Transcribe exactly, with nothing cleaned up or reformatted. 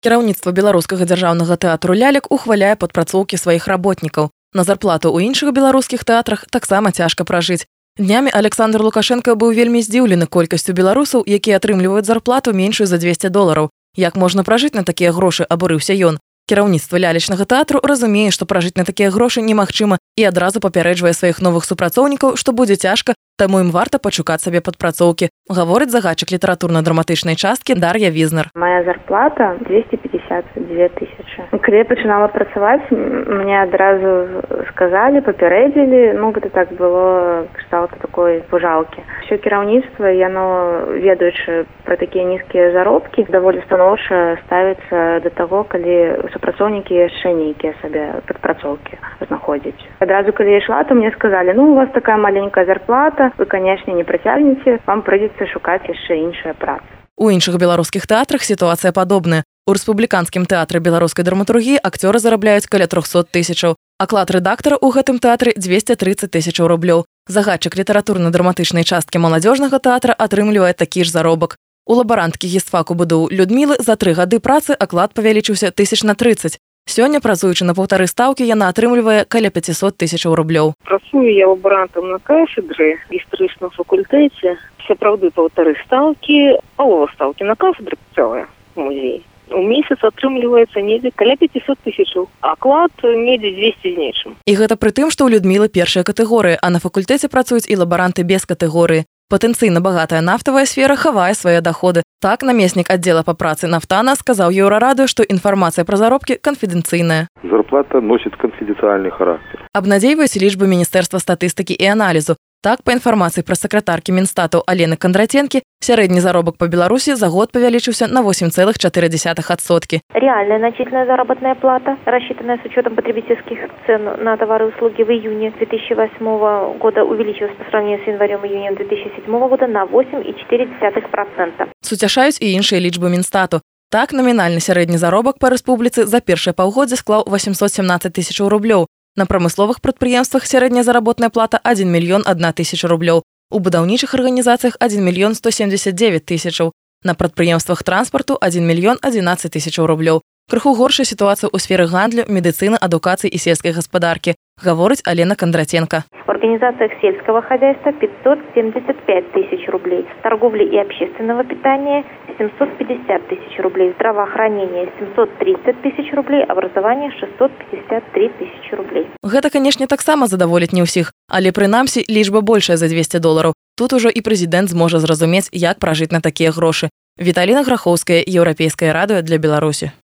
Кіраўніцтва беларускага дзяржаўнага тэатру лялек ухваляе падпрацоўкі сваіх работнікаў. На зарплату ў іншых беларускіх тэатрах таксама цяжка пражыць. Днямі Александр Лукашенко быў вельмі здзіўлены колькасцю беларусаў, якія атрымліваюць зарплату меншую за дзвесце долараў. Як можна пражыць на такія грошы, абурыўся ён. Кіраўніцтва лялечнага тэатру разумее, што пражыць на такія грошы немагчыма і адразу папярэджвае сваіх новых супрацоўнікаў, што будзе цяжка, таму ім варта пашукаць сабе падпрацоўкі, гаворыць загадчык літаратурна-драматычнай часткі Дар'я Візнер. Моя зарплата двести пятьдесят две тысячи. Калі я пачынала працаваць, мне адразу сказалі, папярэдзілі, ну гэта так было кшталту такой пужалкі. Усё кіраўніцтва, яно, ведаючы пра такія нізкія заробкі, даволі станоўча ставіцца да таго, калі супрацоўнікі яшчэ нейкія сабе падпрацоўкі знаходзяць. Адразу калі я ішла, то мне сказалі: ну у вас такая маленькая зарплата, вы, канешне, не працягнеце, вам прыйдзецца шукаць яшчэ іншая праца. У іншых беларускіх тэатрах сітуацыя падобная. У рэспубліканскім тэатры беларускай драматургіі акцёры зарабляюць каля трохсот тысячаў. Аклад рэдактара ў гэтым тэатры дзвесце трыццаць тысячаў рублёў. Загадчык літаратурна-драматычнай часткі маладзёжнага тэатра атрымлівае такі ж заробак. У лабаранткі гістфаку БДУ Людмілы за тры гады працы аклад павялічыўся тысяч на трыццаць. Сёння, працуючы на паўтары стаўкі, яна атрымлівае каля пяцісот тысячаў рублёў. Працую я лабарантам на кафедры гістарычным факультэце. Сапраўды паўтары стаўкі, палова стаўкі на кафедры цэлая у музеі. У месяц атрымліваецца недзе каля пяцісот тысячаў, аклад недзе дзвесце з нечым. І гэта пры тым, што ў Людмілы першая катэгорыя, а на факультэце працуюць і лабаранты без катэгорыі. Патэнцыйна багатая нафтавая сфера хавае свае даходы. Так, намеснік аддзела па працы нафтана сказаў Еўрарадыё, што інфармацыя пра заробкі канфідэнцыйная. Зарплата носіць канфідэнцыяльны характар. Абнадзейваюць лічбы Міністэрства статыстыкі і аналізу. Так, па інфармацыі пра сакратаркі Мінстату Алены Кондратенкі, сярэдні заробак па Беларусі за год павялічыўся на восемь целых четыре десятых процента. Реальная начисленная заработная плата, рассчитанная с учетом потребительских цен на товары и услуги в июне две тысячи восьмого года, увеличилась по сравнению с январем-июнем две тысячи седьмого года на восемь целых четыре десятых процента. Суцяшаюць і іншыя лічбы Мінстату. Так, намінальны сярэдні заробак па рэспубліцы за першае паўгоддзе склаў восемьсот семнадцать тысячаў рублёў. На прамысловых прадпрыемствах сярэдняя заработная плата один мільён одна тысяча рублёў. У будаўнічых арганізацыях один мільён сто семьдесят девять тысячаў. На прадпрыемствах транспарту один мільён одиннадцать тысячаў рублёў. Крыху горшая сітуацыя ў сферы гандлю, медыцыны, адукацыі і сельскай гаспадаркі, гаворыць Алена Кондратенко. В организациях сельского хозяйства пятьсот семьдесят пять тысяч рублей, торговли и общественного питания семьсот пятьдесят тысяч рублей, здравоохранение семьсот тридцать тысяч рублей, образование шестьсот пятьдесят три тысячи рублей. Гэта, канешне, таксама задаволіць не ўсіх, але прынамсі лічба большая за двесце долараў. Тут ужо і прэзідэнт зможа зразумець, як пражыць на такія грошы. Віталіна Грахоўская, Еўрапейскае радыё для Беларусі.